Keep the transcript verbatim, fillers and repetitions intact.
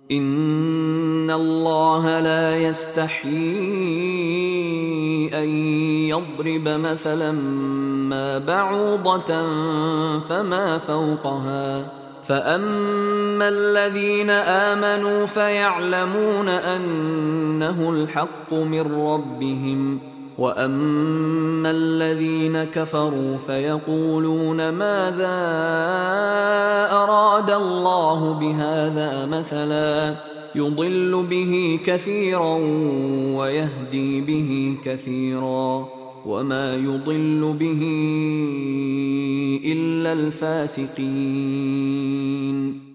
إن الله لا يستحيي أن يضرب مثلا ما بعوضة فما فوقها، فأما الذين آمنوا فيعلمون أنه الحق من ربهم، وأما الذين كفروا فيقولون ماذا أراد الله بهذا مثلا يضل به كثيرا ويهدي به كثيرا وما يضل به إلا الفاسقين.